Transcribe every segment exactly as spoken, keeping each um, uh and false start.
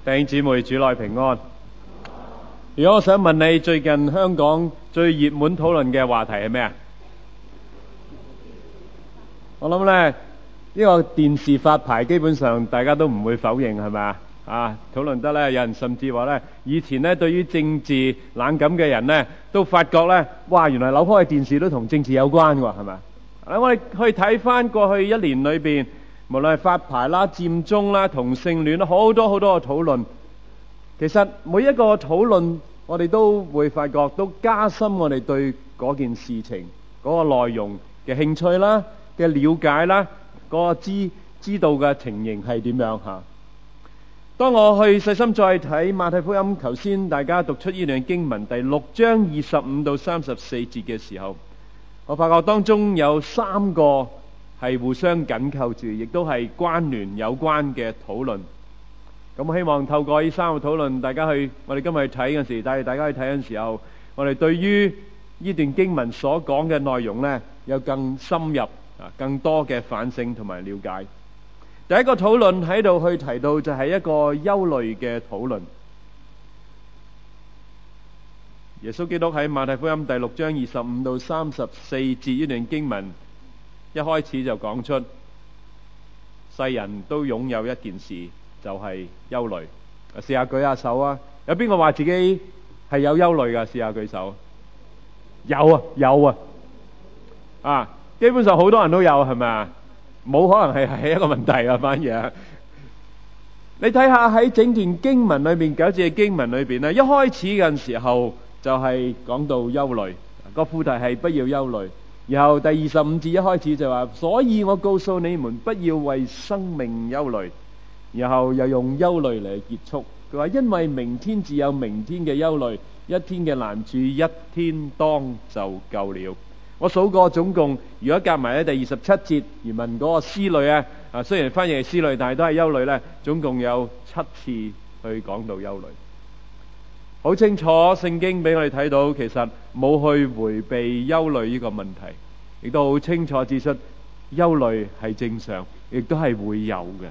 弟兄姊妹，主內平安。如果我想問你，最近香港最熱門討論嘅話題係咩啊？我諗咧，呢個電視發牌基本上大家都唔會否認，係咪啊？啊，討論得咧，有人甚至話咧，以前咧對於政治冷感嘅人咧，都發覺咧，哇，原來扭開電視都同政治有關喎，係咪啊？我哋去睇翻過去一年裏邊，無論係發牌啦、佔中啦、同性戀啦，好多好多嘅討論。其實每一個討論，我哋都會發覺都加深我哋對嗰件事情嗰個內容嘅興趣啦、嘅了解啦、嗰個知知道嘅情形係點樣嚇。當我去細心再睇馬太福音，頭先大家讀出呢段經文第六章二十五到三十四節嘅時候，我發覺當中有三個係互相緊扣住，亦都係關聯有關嘅討論。咁我希望透過呢三個討論，大家去我哋今日去睇嘅時，帶大家去睇嘅時候，我哋對於呢段經文所講嘅內容呢，有更深入啊、更多嘅反省同埋了解。第一個討論喺度去提到就係一個憂慮嘅討論。耶穌基督喺馬太福音第六章二十五到三十四節呢段經文一開始就講出，世人都擁有一件事，就係憂慮。試下舉下手啊！有邊個話自己係有憂慮噶？試下舉手。有啊，有啊。啊，基本上好多人都有，係咪啊？冇可能係係一個問題啊，反而。你睇下喺整段經文裏邊，九節嘅經文裏邊咧，一開始嘅時候就係講到憂慮，個副題係不要憂慮。然後第二十五節一開始就話，所以我告訴你們，不要為生命憂慮。然後又用憂慮嚟結束，佢話因為明天自有明天嘅憂慮，一天嘅難處一天當就夠了。我數過總共，如果夾埋咧第二十七節原文嗰個思慮啊，啊雖然翻譯係思慮，但係都係憂慮咧，總共有七次去講到憂慮。好清楚聖經俾我哋睇到，其實冇去迴避憂慮呢個問題，亦都好清楚指出憂慮係正常，亦都係會有嘅。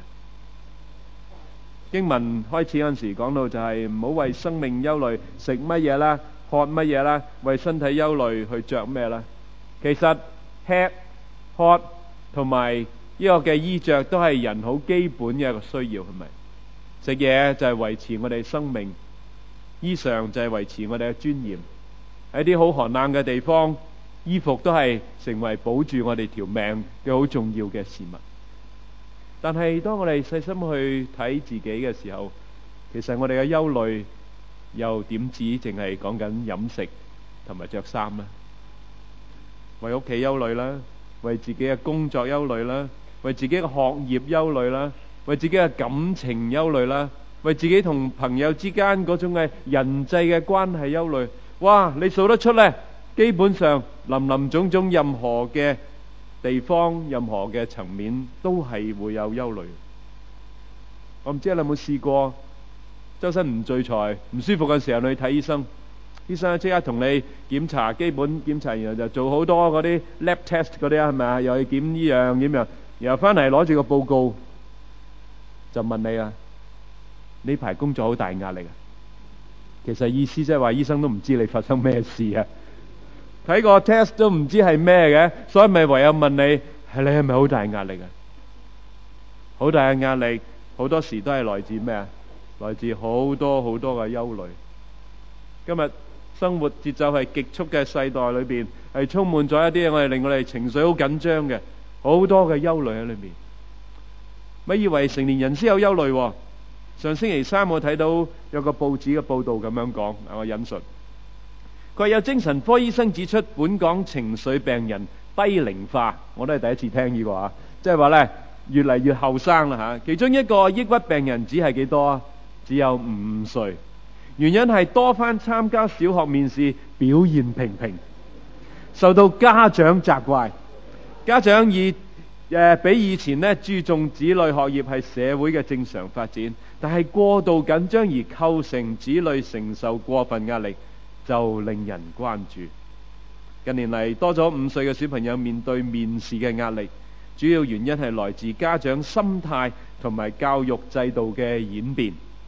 經文開始嗰陣時講到就係唔好為生命憂慮，食乜嘢啦，喝乜嘢啦，為身體憂慮去着咩啦。其實吃喝同埋呢個嘅衣着都係人好基本嘅一個需要，係咪？食嘢就係維持我哋生命，衣裳就係維持我哋嘅尊嚴。喺啲好寒冷嘅地方，衣服都係成為保住我哋條命嘅好重要嘅事物。但係當我哋細心去睇自己嘅時候，其實我哋嘅憂慮又點止淨係講緊飲食同埋着衫呢？為屋企憂慮啦，為自己嘅工作憂慮啦，為自己嘅學業憂慮啦，為自己嘅感情憂慮啦，為自己同朋友之間嗰種嘅人際嘅關係憂慮。哇！你數得出呢？基本上林林總總任何嘅地方，任何嘅層面都係會有憂慮。我唔知你有冇試過周身唔聚財、唔舒服嘅時候你去睇醫生，醫生即刻同你檢查基本檢查，然後就做好多嗰啲 lab test 嗰啲啊，係咪啊？又去檢呢樣檢樣，然後翻嚟攞住個報告就問你啊，呢排工作好大壓力啊！其實意思即係話醫生都唔知你發生咩事啊，睇個 test 都唔知係咩嘅，所以咪唯有問你，係你係咪好大壓力啊？好大嘅壓力，好多時都係來自咩啊？來自好多好多嘅憂慮。今日生活節奏係極速嘅世代裏邊，係充滿咗一啲我哋令我哋情緒好緊張嘅，好多嘅憂慮喺裏面。咪以為成年人先有憂慮喎？上星期三我睇到有個報紙嘅報道咁樣講，我引述。佢話有精神科醫生指出，本港情緒病人低齡化，我都係第一次聽呢個啊，即係話呢越嚟越後生啦嚇。其中一個抑鬱病人只係幾多啊？只有五歲。原因係多番參加小學面試，表現平平，受到家長責怪。家長以誒、呃、比以前呢注重子女學業係社會嘅正常發展，但係過度緊張而構成子女承受過分壓力，就令人關注。近年嚟多咗五歲嘅小朋友面對面試嘅壓力，主要原因係來自家長心態同埋教育制度嘅演變。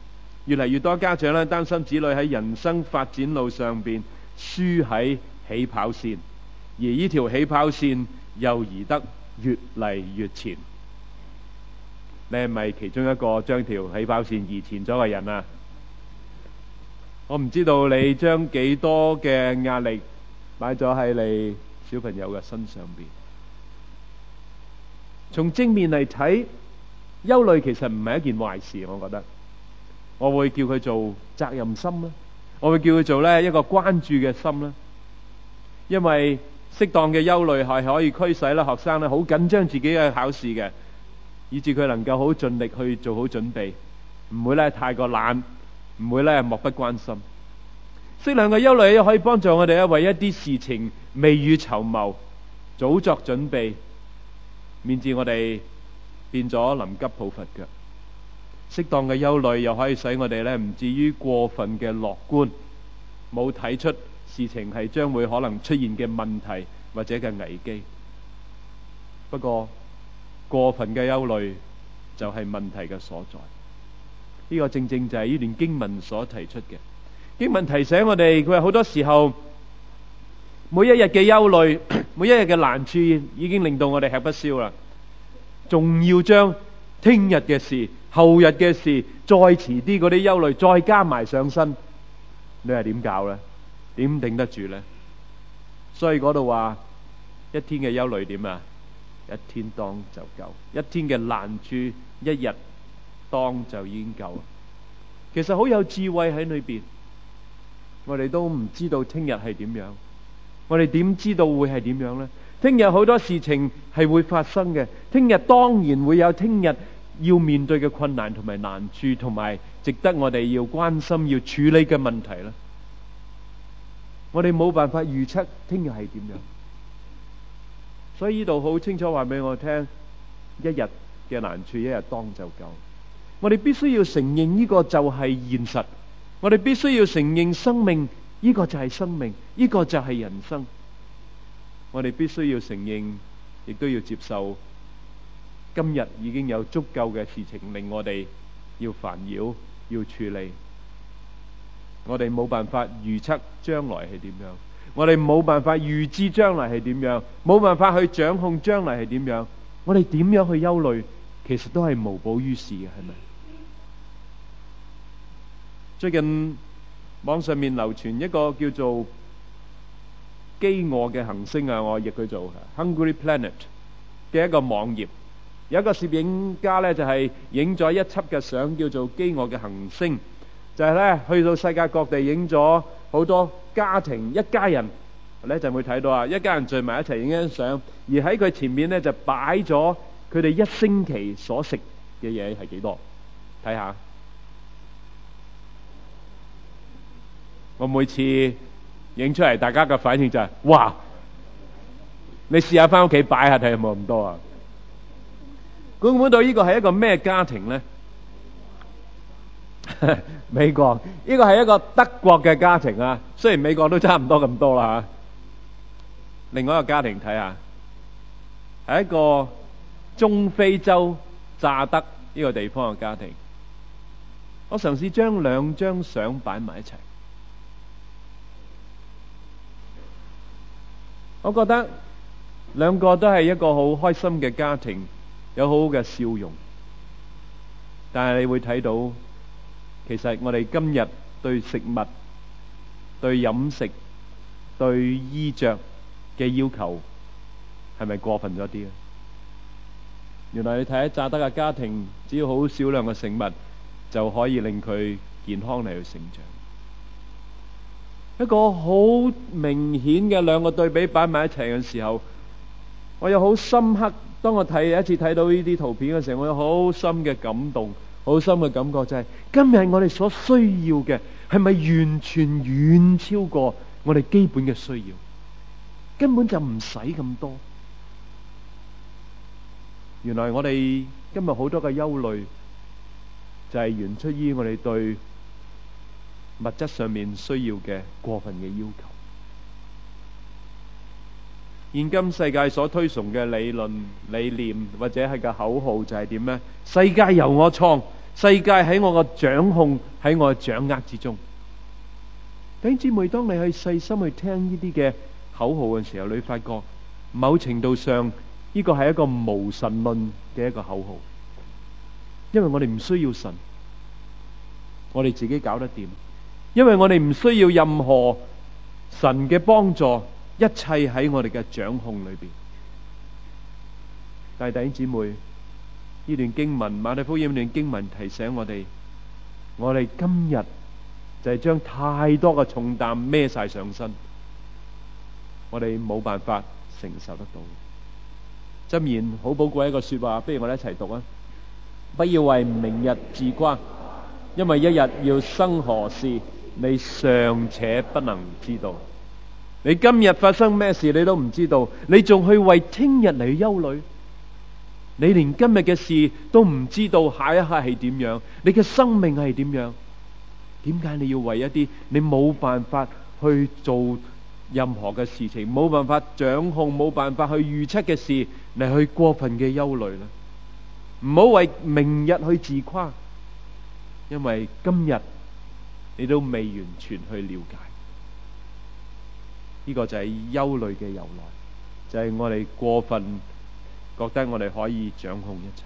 越嚟越多家長咧擔心子女喺人生發展路上邊輸喺起跑線，而呢條起跑線又移得越嚟越前。你係咪其中一個將條起跑線移前咗嘅人啊？我唔知道你將幾多嘅壓力擺咗喺你小朋友嘅身上邊。從正面嚟睇，憂慮其實唔係一件壞事，我覺得。我會叫佢做責任心啦，我會叫佢做咧一個關注嘅心啦。因為適當嘅憂慮係可以驅使咧學生咧好緊張自己嘅考試嘅，以致佢能夠好盡力去做好準備，唔會咧太過懶，唔會咧漠不關心。適量嘅憂慮可以幫助我哋咧為一啲事情未雨綢繆，早作準備，免致我哋變咗臨急抱佛腳。適當嘅憂慮又可以使我哋咧唔至於過分嘅樂觀，冇睇出事情係將會可能出現嘅問題或者嘅危機。不過過分嘅憂慮就係問題嘅所在。呢個正正就係呢段經文所提出嘅。經文提醒我哋，佢話好多時候每一日嘅憂慮，每一日嘅難處已經令到我哋吃不消啦，仲要將聽日嘅事、後日嘅事，再遲啲嗰啲憂慮再加埋上身，你係點搞呢？點頂得住呢？所以嗰度話一天嘅憂慮點啊？一天當就夠，一天嘅難處一日當就已經夠。其實好有智慧喺裏邊。我哋都唔知道聽日係點樣，我哋點知道會係點樣呢？聽日好多事情係會發生嘅，聽日當然會有聽日要面對嘅困難同埋難處，同埋值得我哋要關心要處理嘅問題啦。我哋冇辦法預測聽日係點樣，所以呢度好清楚話俾我聽，一日嘅難處一日當就夠。我哋必須要承認呢個就係現實。我哋必須要承認生命，呢個就係生命，呢個就係人生。我哋必須要承認，亦都要接受，今日已經有足夠嘅事情令我哋要煩擾，要處理。我哋冇辦法預測將來係點樣，我哋冇辦法預知將來係點樣，冇辦法去掌控將來係點樣。我哋點樣去憂慮，其實都係無補於事嘅，係咪？最近網上面流傳一個叫做飢餓嘅行星啊，我譯佢做 Hungry Planet 嘅一個網頁，有一個攝影家呢，就係影咗一輯嘅相，叫做飢餓嘅行星，就係呢去到世界各地影咗好多家庭一家人，呢就會睇到啊，一家人聚埋一齊影張相，而喺佢前面呢，就擺咗佢哋一星期所食嘅嘢係幾多，睇下。我每次影出嚟，大家嘅反應就係：哇！你試下翻屋企擺下睇，有冇咁多啊？估唔估到呢個係一個咩家庭呢？美國呢個係一個德國嘅家庭啊，雖然美國都差唔多咁多啦吓。另外一個家庭睇下，係一個中非洲乍得呢個地方嘅家庭。我嘗試將兩張相擺埋一齊。我覺得兩個都係一個好開心嘅家庭，有好好嘅笑容。但係你會睇到，其實我哋今日對食物、對飲食、對衣着嘅要求係咪過分咗啲啊？原來你睇下乍得嘅家庭，只要好少量嘅食物就可以令佢健康嚟去成長。一個好明顯嘅兩個對比擺埋一齊嘅時候，我有好深刻。當我睇一次睇到呢啲圖片嘅時候，我有好深嘅感動，好深嘅感覺就係、是、今日我哋所需要嘅係咪完全遠超過我哋基本嘅需要？根本就唔使咁多。原來我哋今日好多嘅憂慮，就係源出於我哋對物質上面需要嘅過分嘅要求。現今世界所推崇嘅理論、理念或者係個口號就係點呢？世界由我創， 世界喺我個掌控，喺我嘅掌握之中。弟兄姊妹，當你去細心去聽呢啲嘅口號嘅時候，你發覺某程度上呢個係一個無神論嘅一個口號，因為我哋唔需要神，我哋自己搞得掂，因為我哋唔需要任何神嘅幫助，一切喺我哋嘅掌控裏邊。但係弟兄姊妹，呢段經文馬太福音呢段經文提醒我哋，我哋今日就係將太多嘅重擔孭晒上身，我哋冇辦法承受得到。箴言好寶貴一個說話，不如我哋一齊讀啊！不要為明日自誇，因為一日要生何事，你尚且不能知道。你今日發生咩事你都唔知道，你仲去為聽日嚟憂慮？你連今日嘅事都唔知道，下一刻係點樣？你嘅生命係點樣？點解你要為一啲你冇辦法去做任何嘅事情，冇辦法掌控，冇辦法去預測嘅事嚟去過分嘅憂慮呢？唔好為明日去自誇，因為今日你都未完全去了解。呢個就係憂慮嘅由來，就係我哋過分覺得我哋可以掌控一切。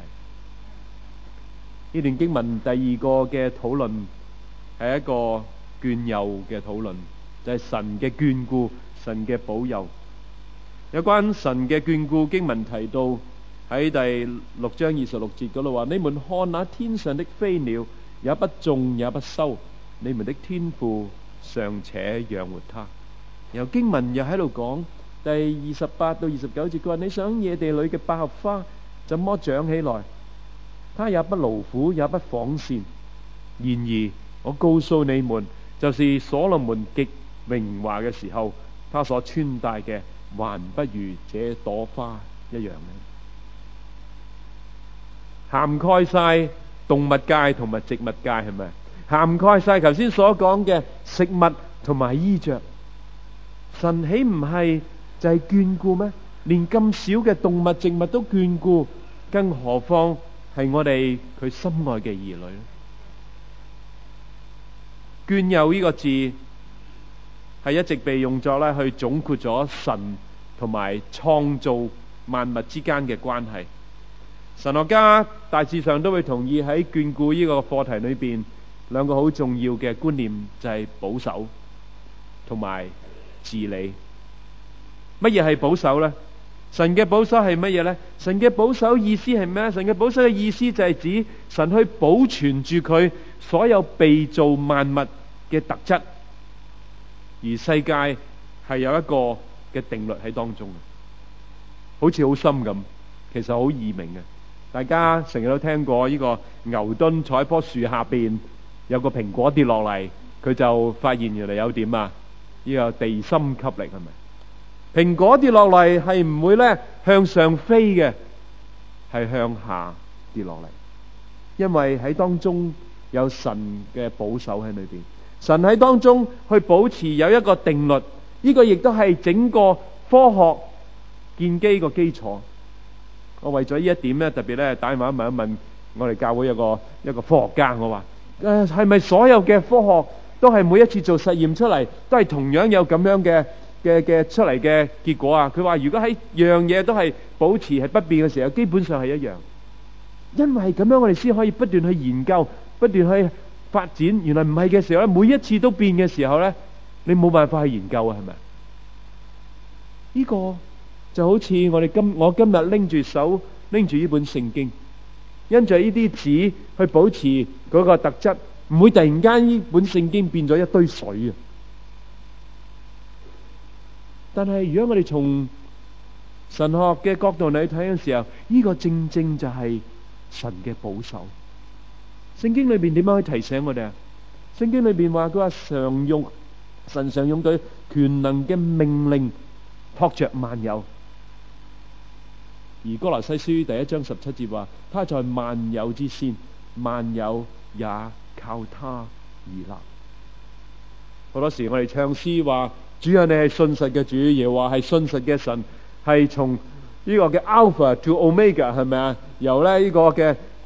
呢段經文第二個嘅討論係一個眷佑嘅討論，就係神嘅眷顧，神嘅保佑。有關神嘅眷顧，經文提到喺第六章二十六節嗰度話：你們看那天上的飛鳥，也不種也不收，你們的天父尚且養活它。然後經文又喺度講第二十八到二十九節，佢話：你想野地裏嘅百合花怎麼長起來？它也不勞苦，也不紡線。然而我告訴你們，就是所羅門極榮華嘅時候，他所穿戴嘅還不如這朵花一樣呢。涵蓋晒動物界同埋植物界，係咪？涵蓋晒頭先所講嘅食物同埋衣着。神豈唔係就係眷顧咩？連咁少嘅動物植物都眷顧，更何況係我哋佢心愛嘅兒女呢？眷佑呢個字係一直被用作咧去總括咗神同埋創造萬物之間嘅關係。神學家大致上都會同意喺眷顧呢個課題裏邊，兩個好重要嘅觀念就係保守同埋治理。乜嘢係保守呢？神嘅保守係乜嘢呢？神嘅保守意思係咩？神嘅保守嘅意思就係指神去保存住佢所有被造萬物嘅特質，而世界係有一個嘅定律喺當中，好似好深咁，其實好易明嘅。大家成日都聽過呢個牛頓坐喺棵樹下邊，有個蘋果跌落嚟，佢就發現原來有點啊，呢個地心吸力係咪？蘋果跌落嚟係唔會咧向上飛嘅，係向下跌落嚟，因為喺當中有神嘅保守喺裏邊，神喺當中去保持有一個定律，呢個亦都係整個科學建基個基礎。我為咗呢一點咧，特別咧打電話問一問我哋教會有個一個科學家，我話誒係咪所有嘅科學都係每一次做實驗出嚟都係同樣有咁樣嘅嘅嘅出嚟嘅結果啊？佢話如果喺樣嘢都係保持係不變嘅時候，基本上係一樣，因為咁樣我哋先可以不斷去研究，不斷去發展。原來唔係嘅時候咧，每一次都變嘅時候咧，你冇辦法去研究啊，係咪？呢個就好似我哋今我今日拎住手拎住呢本聖經，因着呢啲紙去保持嗰個特質，唔會突然間呢本聖經變咗一堆水啊！但係如果我哋從神學嘅角度嚟睇嘅時候，呢個正正就係神嘅保守。聖經裏邊點樣去提醒我哋啊？聖經裏邊話佢話常用神常用對權能嘅命令托着萬有。而哥羅西書第一章十七節話，他在萬有之先，萬有也靠他而立。好多時我哋唱詩話，主啊，你係信實嘅主，耶和華係信實嘅神，係從呢個嘅 Alpha to Omega， 係咪啊？由咧呢個嘅開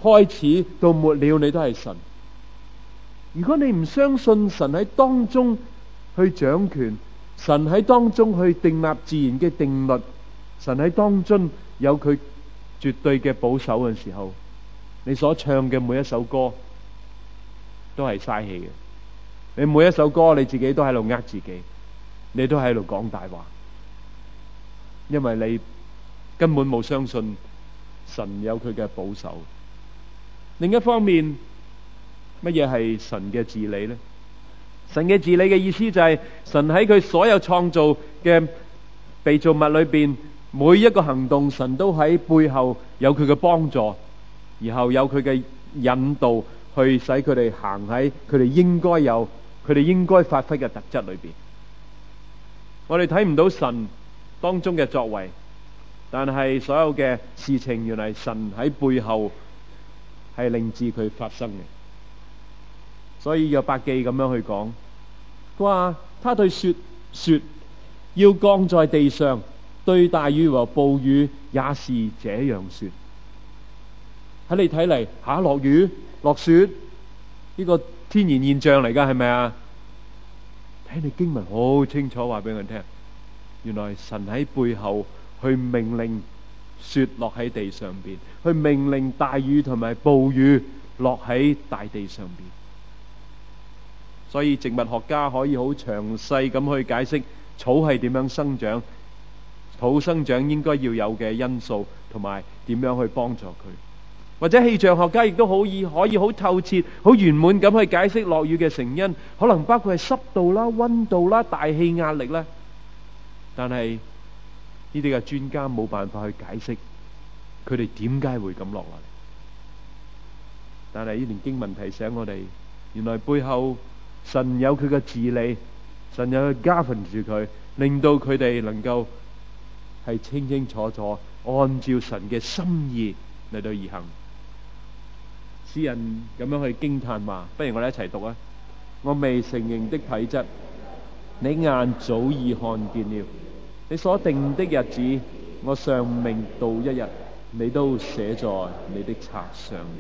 開始到末了，你都係神。如果你唔相信神喺當中去掌權，神喺當中去訂立自然嘅定律，神喺當中有佢絕對嘅保守嘅時候，你所唱嘅每一首歌都係嘥氣嘅。你每一首歌你自己都喺度呃自己，你都喺度講大話，因為你根本冇相信神有佢嘅保守。另一方面，乜嘢係神嘅治理呢？神嘅治理嘅意思就係神喺佢所有創造嘅被造物裏邊，每一個行動神都喺背後有佢嘅幫助，然後有佢嘅引導，去使佢哋行喺佢哋應該有、佢哋應該發揮嘅特質裏邊。我哋睇唔到神當中嘅作為，但係所有嘅事情原來神喺背後係令至佢發生嘅。所以約伯記咁樣去講，佢話他對雪說要降在地上，對大雨和暴雨也是這樣說。喺你睇嚟，下落雨落雪呢個天然現象嚟噶，係咪啊？睇你經文好清楚話俾我聽，原來神喺背後去命令雪落喺地上邊，去命令大雨同埋暴雨落喺大地上邊。所以植物學家可以好詳細咁去解釋草係點樣生長，草生長應該要有嘅因素，同埋點樣去幫助佢。或者氣象學家亦都可以可以好透徹、好圓滿咁去解釋落雨嘅成因，可能包括係濕度啦、溫度啦、大氣壓力啦。但係呢啲嘅專家冇辦法去解釋佢哋點解會咁落嚟。但係呢段經文提醒我哋，原來背後神有佢嘅治理，神有去 govern 住佢，令到佢哋能夠係清清楚楚按照神嘅心意嚟到而行。詩人咁樣去驚嘆話，不如我哋一齊讀啊！我未成形的體質，你眼早已看見了；你所定的日子，我尚未到一日，你都寫在你的冊上了。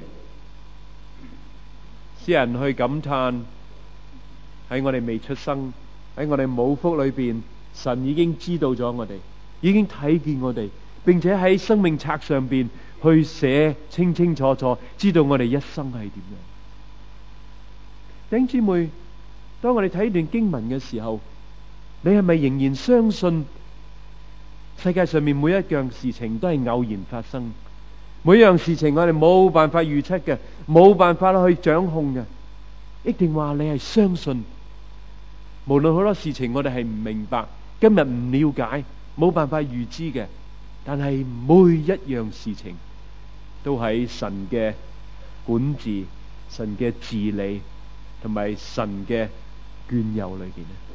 詩人去感嘆，喺我哋未出生，喺我哋母腹裏邊，神已經知道咗我哋，已經睇見我哋，並且喺生命冊上邊去寫清清楚楚，知道我哋一生係點樣。弟兄姊妹，當我哋睇呢段經文嘅時候，你係咪仍然相信世界上面每一樣事情都係偶然發生？每一樣事情我哋冇辦法預測嘅，冇辦法去掌控嘅，一定話你係相信，無論好多事情我哋係唔明白，今日唔了解，冇辦法預知嘅，但係每一樣事情都喺神嘅管治、神嘅治理同埋神嘅眷佑裏邊咧。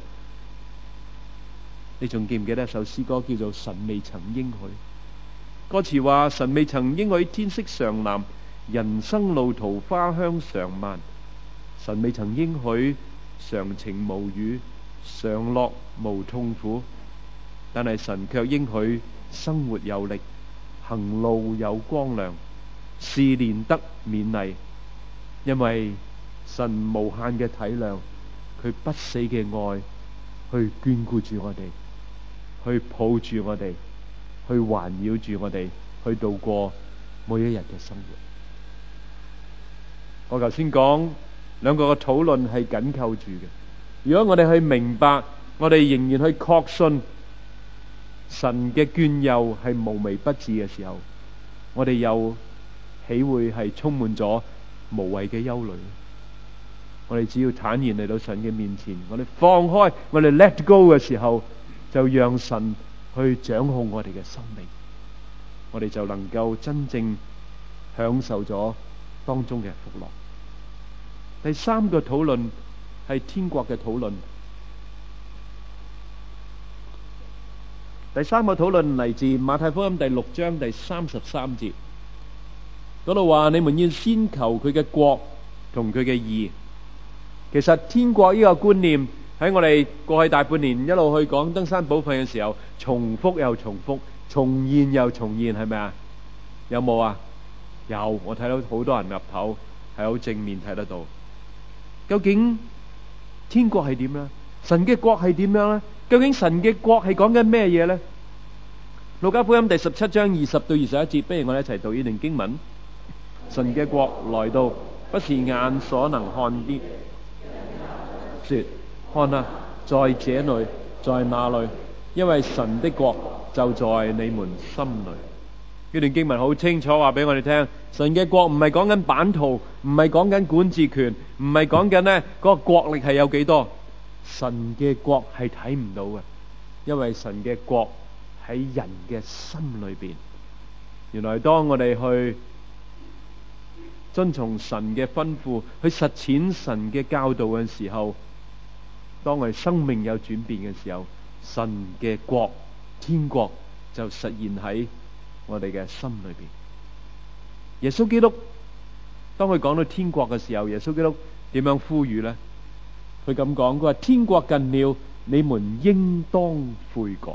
你仲記唔記得一首詩歌叫做《神未曾應許》？歌詞話：神未曾應許天色常藍，人生路途花香常漫。神未曾應許常晴無雨，常樂無痛苦。但係神卻應許生活有力，行路有光亮，試煉得勉勵。因為神無限嘅體諒，佢不死嘅愛去眷顧住我哋，去抱住我哋，去環繞住我哋，去度過每一日嘅生活。我頭先講兩個嘅討論係緊扣住嘅。如果我哋去明白，我哋仍然去確信神嘅眷佑係無微不至嘅時候，我哋又豈會係充滿咗無謂嘅憂慮？我哋只要坦然嚟到神嘅面前，我哋放開，我哋 let go 嘅時候，就讓神去掌控我哋嘅生命，我哋就能夠真正享受咗當中嘅福樂。第三個討論係天國嘅討論。第三個討論嚟自馬太福音第六章第三十三節，嗰度話：你們要先求佢嘅國同佢嘅義。其實天國呢個觀念喺我哋過去大半年一路去講登山寶訓嘅時候，重複又重複，重現又重現，係咪啊？有冇啊？ 有，我睇到好多人岌頭係好正面睇得到。究竟天國係點呢？神嘅國係點樣呢？究竟神嘅國係講緊咩嘢呢？路加福音第十七章二十到二十一節，不如我哋一齊讀呢段經文。神嘅國來到，不是眼所能看的，說看啊，在這裏，在那裏，因為神的國就在你們心裏。呢段經文好清楚話俾我哋聽，神嘅國唔係講緊版圖，唔係講緊管治權，唔係講緊呢嗰個國力係有幾多。神嘅國係睇唔到嘅，因為神嘅國喺人嘅心裏邊。原來當我哋去遵從神嘅吩咐，去實踐神嘅教導嘅時候，當我哋生命有轉變嘅時候，神嘅國、天國就實現喺我哋嘅心裏邊。耶穌基督當佢講到天國嘅時候，耶穌基督點樣呼籲呢？佢咁講，佢話天國近了，你們應當悔改。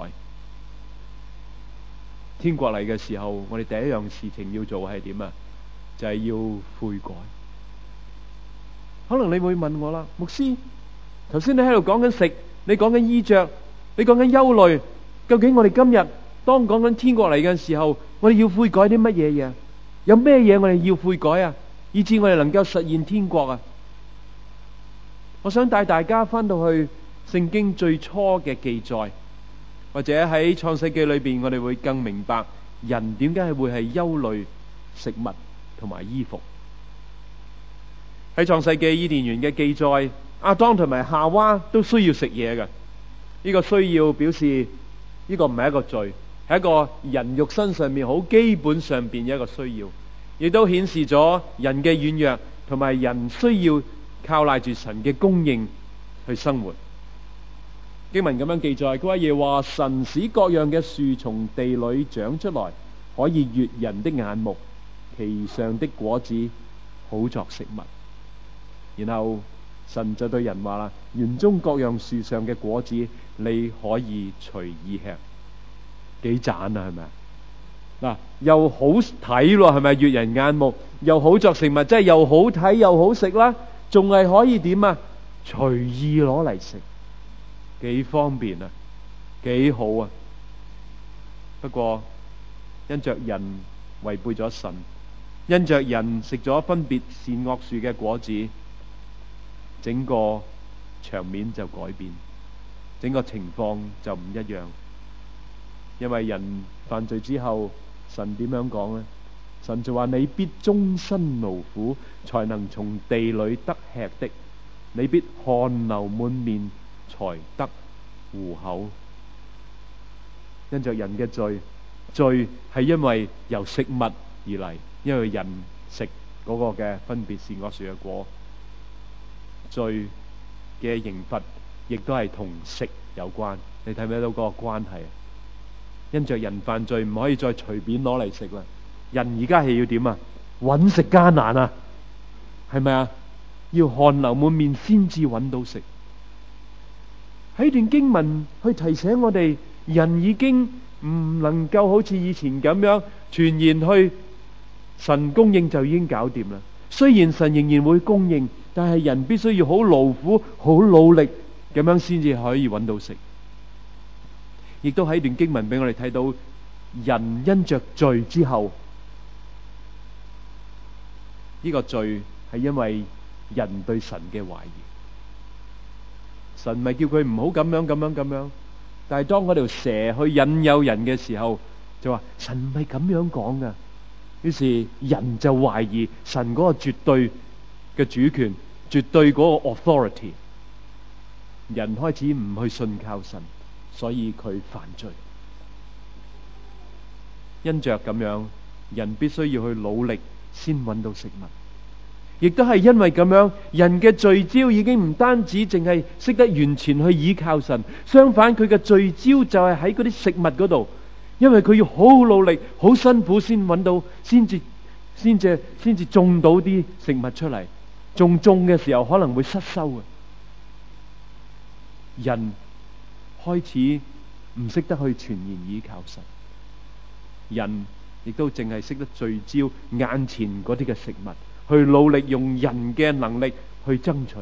天國嚟嘅時候，我哋第一樣事情要做係點啊？就係要悔改。可能你會問我啦，牧師，頭先你喺度講緊食，你講緊衣着，你講緊憂慮，究竟我哋今日當講緊天國嚟嘅時候，我哋要悔改啲乜嘢嘢？有咩嘢我哋要悔改啊？以致我哋能夠實現天國啊？我想帶大家翻到去聖經最初嘅記載，或者喺創世記裏邊，我哋會更明白人點解係會係憂慮食物同埋衣服。喺創世記伊甸園嘅記載，亞當同埋夏娃都需要食嘢嘅。呢個需要表示呢個唔係一個罪，係一個人肉身上面好基本上邊嘅一個需要，亦都顯示咗人嘅軟弱同埋人需要靠賴住神嘅供應去生活。經文咁樣記載，佢話耶和華神使各樣嘅樹從地裏長出來，可以悅人的眼目，其上的果子好作食物。然後神就對人話啦：園中各樣樹上嘅果子你可以隨意吃。幾讚啊，係咪啊？嗱，又好睇咯，係咪？悅人眼目，又好作食物，即係又好睇又好食啦，仲係可以點啊？隨意攞嚟食，幾方便啊，幾好啊！不過因着人違背咗神，因着人食咗分別善惡樹嘅果子，整個場面就改變，整個情況就唔一樣。因為人犯罪之後，神點樣講呢？神就話：你必終身勞苦，才能從地裏得吃的；你必汗流滿面，才得糊口。因着人嘅罪，罪係因為由食物而嚟，因為人食嗰個嘅分別善惡樹嘅果，罪嘅刑罰亦都係同食有關。你睇唔睇到嗰個關係？因着人犯罪，唔可以再隨便攞嚟食啦。人而家係要點啊？揾食艱難啊，係咪啊？要汗流滿面先至揾到食。喺段經文去提醒我哋，人已經唔能夠好似以前咁樣全然去神供應就已經搞掂啦。雖然神仍然會供應，但係人必須要好勞苦、好努力咁樣先至可以揾到食。亦都喺段經文俾我哋睇到，人因着罪之後，呢個罪係因為人對神嘅懷疑。神咪叫佢唔好咁樣咁樣咁樣，但係當嗰條蛇去引誘人嘅時候，就話神唔係咁樣講噶。於是人就懷疑神嗰個絕對嘅主權，絕對嗰個 authority。人開始唔去信靠神，所以佢犯罪。因着咁樣，人必須要去努力先揾到食物。亦都係因為咁樣，人嘅聚焦已經唔單止淨係識得完全去依靠神，相反佢嘅聚焦就係喺嗰啲食物嗰度，因為佢要好努力、好辛苦先揾到，先至先至先至種到啲食物出嚟。種種嘅時候可能會失收嘅。人開始唔識得去全然依靠神，人亦都淨係識得聚焦眼前嗰啲嘅食物，去努力用人嘅能力去爭取。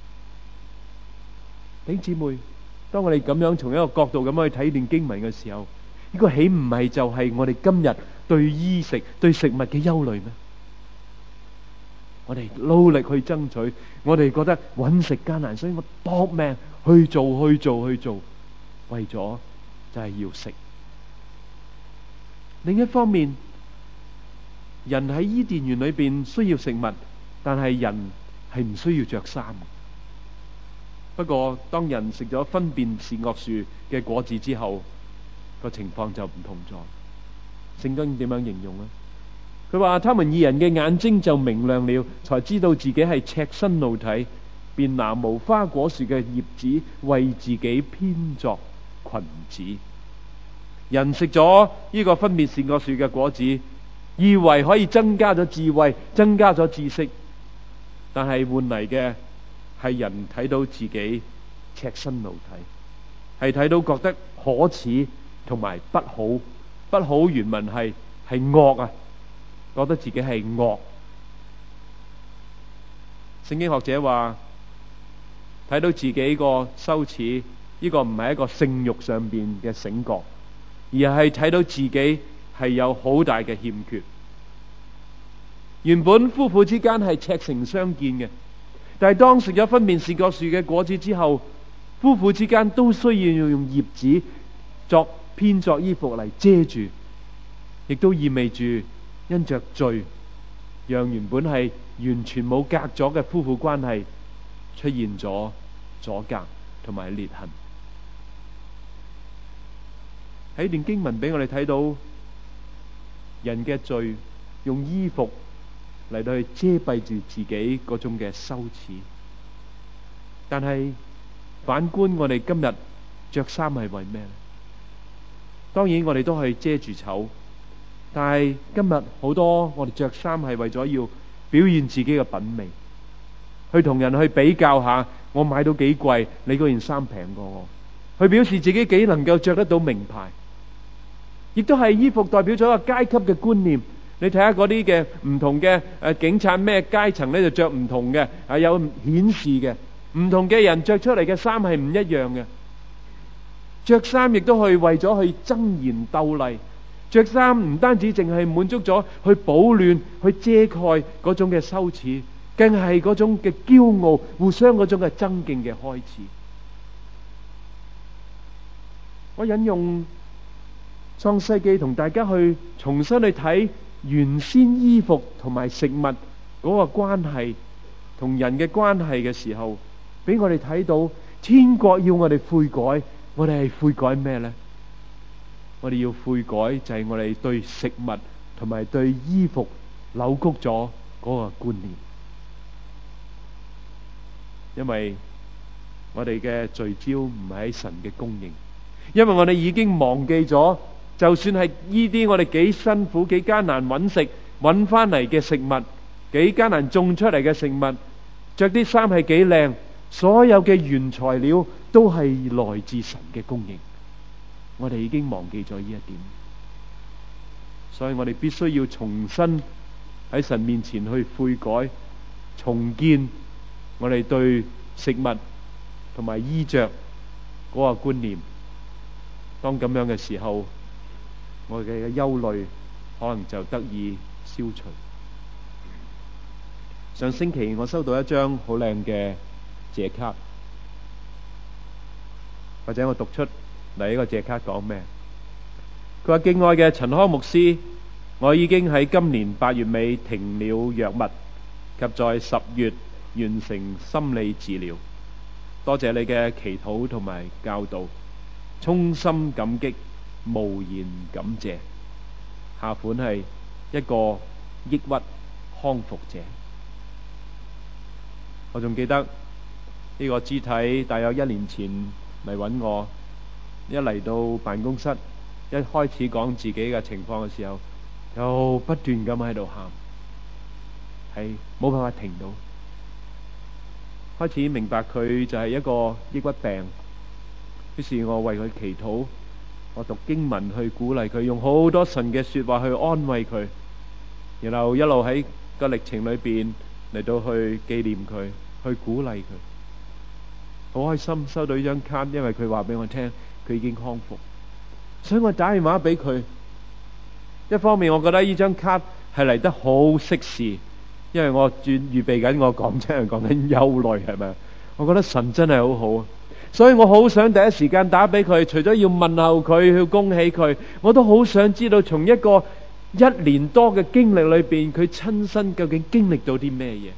弟兄姊妹，當我哋咁樣從一個角度咁樣去睇段經文嘅時候，呢個豈唔係就係我哋今日對衣食、對食物嘅憂慮咩？我哋努力去爭取，我哋覺得揾食艱難，所以我搏命去做、去做、去做，為咗就係要食。另一方面，人喺伊甸園裏邊需要食物，但係人係唔需要着衫。不過當人食咗分辨善惡樹嘅果子之後，個情況就唔同咗。聖經點樣形容呢？佢話：他們二人嘅眼睛就明亮了，才知道自己係赤身露體，便拿無花果樹嘅葉子為自己編作裙子。人食咗呢個分別善惡樹嘅果子，以為可以增加咗智慧，增加咗知識，但係換嚟嘅係人睇到自己赤身露體，係睇到覺得可恥同埋不好。不好原文係係惡啊，覺得自己係惡。聖經學者話，睇到自己個羞恥，呢個唔係一個性慾上邊嘅醒覺，而係睇到自己係有好大嘅欠缺。原本夫婦之間係赤誠相見嘅，但係當食咗分辨善惡樹嘅果子之後，夫婦之間都需要用葉子作編作衣服嚟遮住，亦都意味住因着罪，讓原本係完全冇隔咗嘅夫婦關係出現咗阻隔同埋裂痕。喺段經文俾我哋睇到人嘅罪，用衣服嚟到去遮蔽住自己嗰種嘅羞恥。但係反觀我哋今日着衫係為咩呢？當然我哋都係遮住醜，但係今日好多我哋着衫係為咗要表現自己嘅品味，去同人去比較下，我買到幾貴，你嗰件衫平過我，去表示自己幾能夠着得到名牌。亦都係衣服代表咗一個階級嘅觀念。你睇下嗰啲嘅唔同嘅誒警察咩階層咧，就着唔同嘅，係有顯示嘅，唔同嘅人着出嚟嘅衫係唔一樣嘅。着衫亦都係為咗去爭妍鬥麗，着衫唔單止淨係滿足咗去保暖、去遮蓋嗰種嘅羞恥，更係嗰種嘅驕傲，互相嗰種嘅爭競嘅開始。我引用創世記同大家去重新去睇原先衣服同埋食物嗰個關係同人嘅關係嘅時候，俾我哋睇到天國要我哋悔改。我哋係悔改咩呢？我哋要悔改就係我哋對食物同埋對衣服扭曲咗嗰個觀念，因為我哋嘅聚焦唔係喺神嘅供應，因為我哋已經忘記咗，就算係呢啲我哋幾辛苦幾艱難揾食揾翻嚟嘅食物，幾艱難種出嚟嘅食物，着啲衫係幾靚，所有嘅原材料都係來自神嘅供應。我哋已經忘記咗呢一點，所以我哋必須要重新喺神面前去悔改，重建我哋對食物同埋衣着嗰個觀念。當咁樣嘅時候，我哋嘅憂慮可能就得以消除。上星期我收到一張好靚嘅謝卡，或者我讀出嚟，呢個謝卡講咩？佢話：敬愛嘅陳康牧師，我已經喺今年八月尾停了藥物，及在十月完成心理治療。多謝你嘅祈禱同埋教導，衷心感激，無言感謝。下款係一個抑鬱康復者。我仲記得呢個肢體大約一年前嚟揾我，一嚟到辦公室，一開始講自己嘅情況嘅時候，就不斷咁喺度喊，係冇辦法停到。開始明白佢就係一個抑鬱病，於是我為佢祈禱， 我讀經文去鼓勵佢，用好多神嘅說話去安慰佢，然後一路喺個歷程裏邊嚟到去紀念佢，去鼓勵佢。好開心收到呢張卡，因為佢話俾我聽佢已經康復，所以我打電話俾佢。一方面我覺得呢張卡係嚟得好適時，因為我轉預備緊我講真係講緊憂慮，係咪？我覺得神真係好好，所以我好想第一時間打俾佢，除咗要問候佢，去恭喜佢，我都好想知道從一個一年多嘅經歷裏邊，佢親身究竟經歷到啲咩嘢。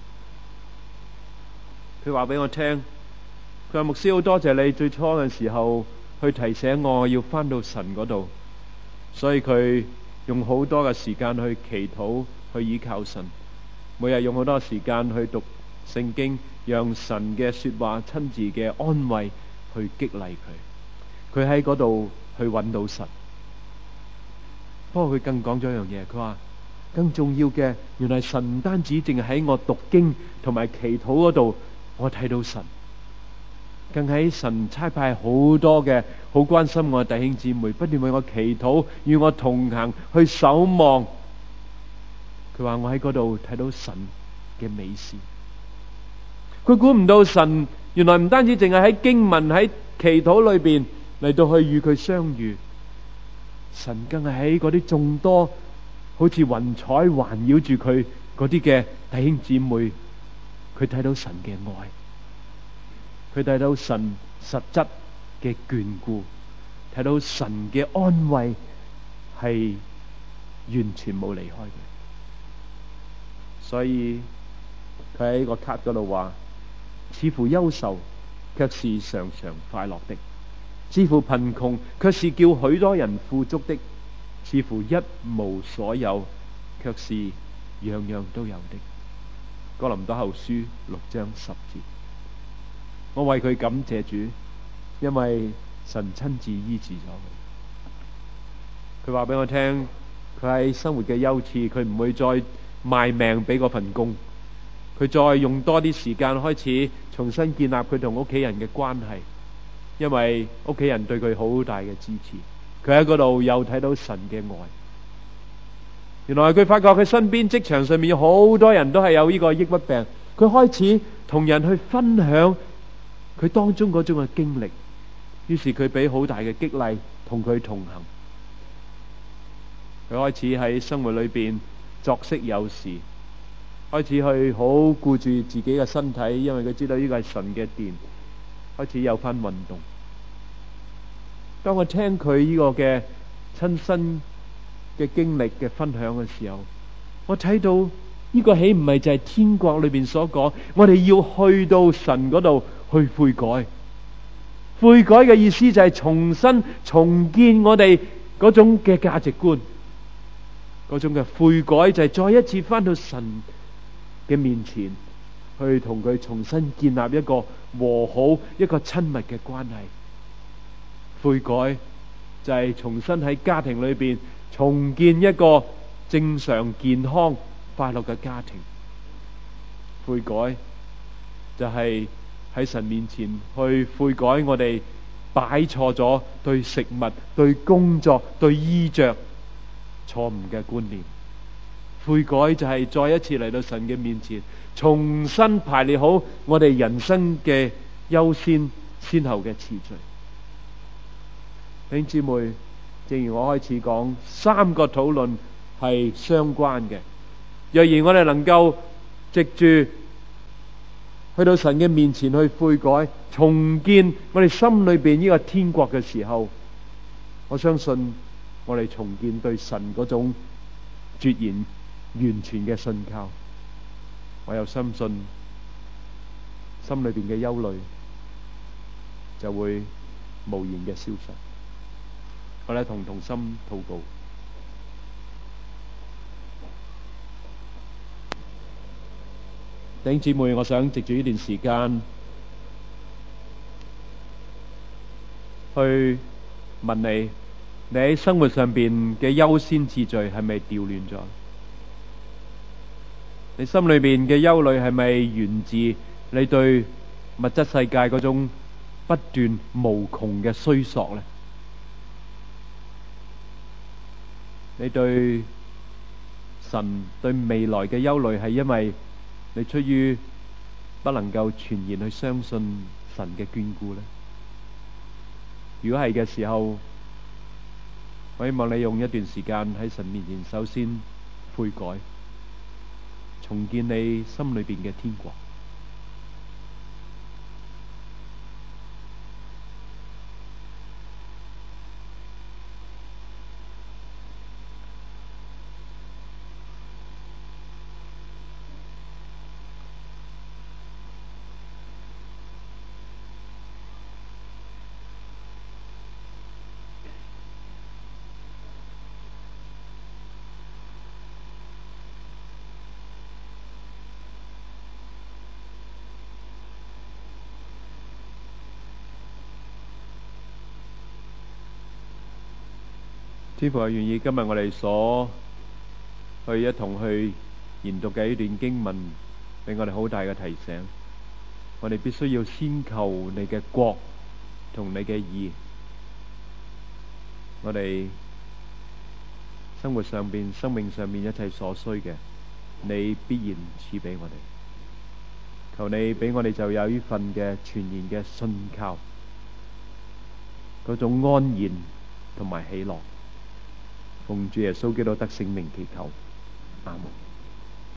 佢話俾我聽，佢話牧師好多謝你最初嘅時候去提醒我要翻到神嗰度，所以佢用好多嘅時間去祈禱，去依靠神，每日用好多時間去讀聖經，讓神嘅說話親自嘅安慰去激勵佢。佢喺嗰度去揾到神。不過佢更講咗一樣嘢，佢話更重要嘅，原來神唔單止淨係喺我讀經同埋祈禱嗰度我睇到神，更喺神差派好多嘅好關心我嘅弟兄姊妹，不斷為我祈禱，與我同行，去守望。佢話我喺嗰度睇到神嘅美善。佢估唔到神原來唔單止淨係喺經文喺祈禱裏邊嚟到去與佢相遇，神更係喺嗰啲眾多好似雲彩環繞住佢嗰啲嘅弟兄姊妹，佢睇到神嘅愛，佢睇到神實質嘅眷顧，睇到神嘅安慰係完全冇離開佢。所以佢喺個卡嗰度話，似乎憂愁卻是常常快樂的，似乎貧窮卻是叫許多人富足的，似乎一無所有卻是樣樣都有的。哥林多後書六章十節。我為佢感謝主，因為神親自醫治咗佢。佢話俾我聽，佢喺生活嘅優次，佢唔會再賣命俾嗰份工，佢再用多啲時間開始重新建立佢同屋企人嘅關係，因為屋企人對佢好大嘅支持。佢喺嗰度又睇到神嘅愛。原來佢發覺佢身邊職場上面有好多人都係有呢個抑鬱病，佢開始同人去分享佢當中嗰種嘅經歷，於是佢俾好大嘅激勵，同佢同行。佢開始喺生活裏邊作息有時，開始去好顧住自己嘅身體，因為佢知道呢個係神嘅殿，開始有翻運動。當我聽佢呢個嘅親身嘅經歷嘅分享嘅時候，我睇到呢個豈唔係就係天國裏邊所講，我哋要去到神嗰度去悔改。悔改嘅意思就係重新重建我哋嗰種嘅價值觀，嗰種嘅悔改就係再一次翻到神嘅面前，去同佢重新建立一個和好、一個親密嘅關係。悔改就係重新喺家庭裏邊重建一個正常、健康、快樂嘅家庭。悔改就係喺神面前去悔改我哋擺錯咗對食物、對工作、對衣着錯誤嘅觀念。悔改就係再一次嚟到神嘅面前，重新排列好我哋人生嘅優先先後嘅次序。弟兄姊妹，正如我開始講，三個討論係相關嘅。若然我哋能夠藉住去到神嘅面前去悔改，重建我哋心裏邊呢個天國嘅時候，我相信我哋重建對神嗰種絕然完全嘅信靠。我又深信心裏邊嘅憂慮就會無言嘅消失。我哋同同心禱告。弟兄姊妹，我想藉住呢段時間去問你，你喺生活上邊嘅優先次序係咪調亂咗？你心裏邊嘅憂慮係咪源自你對物質世界嗰種不斷無窮嘅需索呢？ 你對神對未來嘅憂慮係因為你出於不能夠全然去相信神嘅眷顧呢？如果係嘅時候，我希望你用一段時間喺神面前，首先悔改，重建你心裏邊嘅天國。天父係願意今日我哋所去一同去研讀嘅呢段經文，俾我哋好大嘅提醒。我哋必須要先求你嘅國同你嘅義，我哋生活上邊、生命上面一切所需嘅，你必然賜俾我哋。求你俾我哋就有呢份嘅全然嘅信靠，嗰種安然同埋喜樂。奉主耶穌基督得聖名祈求，阿門。